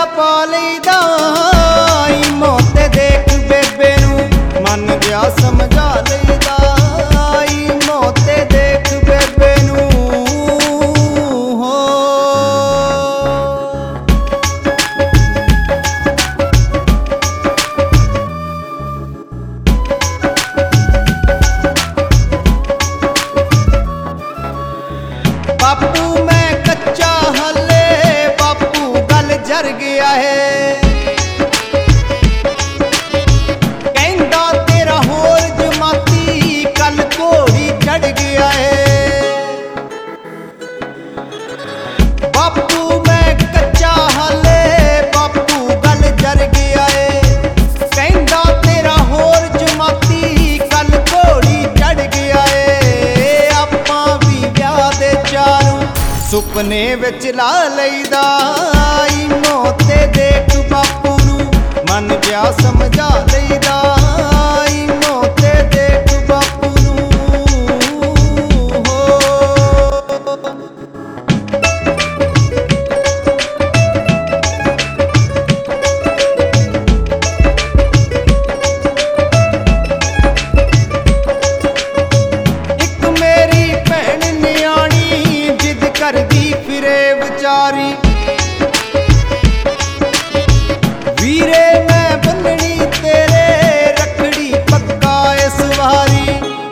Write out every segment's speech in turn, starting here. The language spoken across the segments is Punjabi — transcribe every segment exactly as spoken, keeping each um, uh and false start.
ਪਾ ਲਈਦਾ ਈ ਮੋਤੇ ਦੇਖ ਬੇਬੇ ਨੂੰ ਮਨ ਜਿਆ ਸਮਝਾ ਲਈਦਾ ਈ ਮੋਤੇ ਦੇਖ ਬੇਬੇ ਨੂੰ ਹੋ। ਬਾਪੂ ਮੈਂ ਕੱਚਾ ਹਲੇ ਬਾਪੂ ਗੱਲ ਜਰ ਗਿਆ ਹੈ ਕਹਿੰਦਾ ਤੇਰਾ ਹੋਰ ਜਮਾਤੀ ਕੱਲ ਘੋੜੀ ਚੜ ਗਿਆ ਹੈ। ਬਾਪੂ ਮੈਂ ਕੱਚਾ ਹਲੇ ਬਾਪੂ ਗੱਲ ਜਰ ਗਿਆ ਹੈ ਕਹਿੰਦਾ ਤੇਰਾ ਹੋਰ ਜਮਾਤੀ ਕੱਲ ਘੋੜੀ ਚੜ ਗਿਆ ਹੈ। ਆਪਾਂ ਵੀ ਵਿਆਹ ਦੇ ਚਾਰੂ ਸੁਪਨੇ ਵਿੱਚ ਲਾ ਲਈਦਾ ਈ ਮੋਤੇ ਦੇਖ ਬਾਪੂ ਨੂੰ ਮਨ ਜਿਆ ਸਮਝਾ ਲਈਦਾ ਈ ਮੋਤੇ ਦੇਖ ਬਾਪੂ ਨੂੰ ਹੋ। ਇੱਕ ਮੇਰੀ ਭੈਣ ਨਿਆਣੀ ਜਿੱਦ ਕਰਦੀ ਫਿਰੇ ਵਿਚਾਰੀ ਵੀਰੇ ਮੈਂ ਬੰਨਣੀ ਤੇਰੇ ਰੱਖੜੀ ਪੱਕਾ ਇਸ ਵਾਰੀ।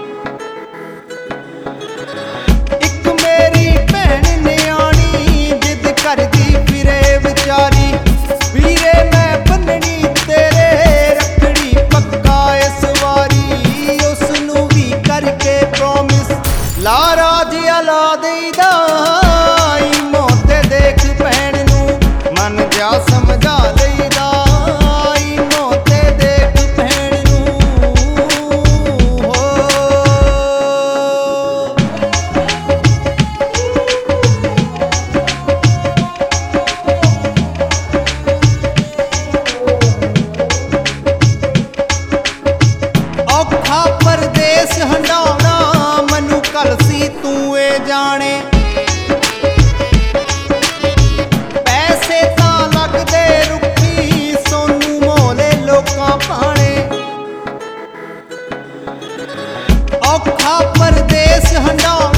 ਇੱਕ ਮੇਰੀ ਭੈਣ ਨਿਆਣੀ ਜਿੱਦ ਕਰਦੀ ਫਿਰੇ ਵਿਚਾਰੀ ਵੀਰੇ ਮੈਂ ਬੰਨਣੀ ਤੇਰੇ ਰੱਖੜੀ ਪੱਕਾ ਇਸ ਵਾਰੀ। ਉਸ ਨੂੰ ਵੀ ਕਰਕੇ ਪ੍ਰੋਮਿਸ ਲਾਰਾ ਜਿਹਾ ਲਾ ਦੇਈਦਾ ਈ ਮੋਤੇ ਦੇਖ ਭੈਣ ਨੂੰ ਮਨ ਜਿਆ ਸਮਝਾ ਲਈਦਾ ਈ ਮੋਤੇ ਦੇਖ ਭੈਣ ਨੂੰ ਹੋ। ਔਖਾ ਪਰਦੇਸ ਹੰਡਾਉਣਾ ਮੈਨੂੰ ਕਲਸੀ ਤੂੰ ਏ ਜਾਣੇ ਪੈਸੇ ਤਾਂ ਲੱਗਦੇ ਰੁੱਖੀ ਸੋਨੂੰ ਮੋਲੇ ਲੋਕਾਂ ਪਾਣੇ। ਔਖਾ ਪਰਦੇਸ ਹੰਡਾਉਣਾ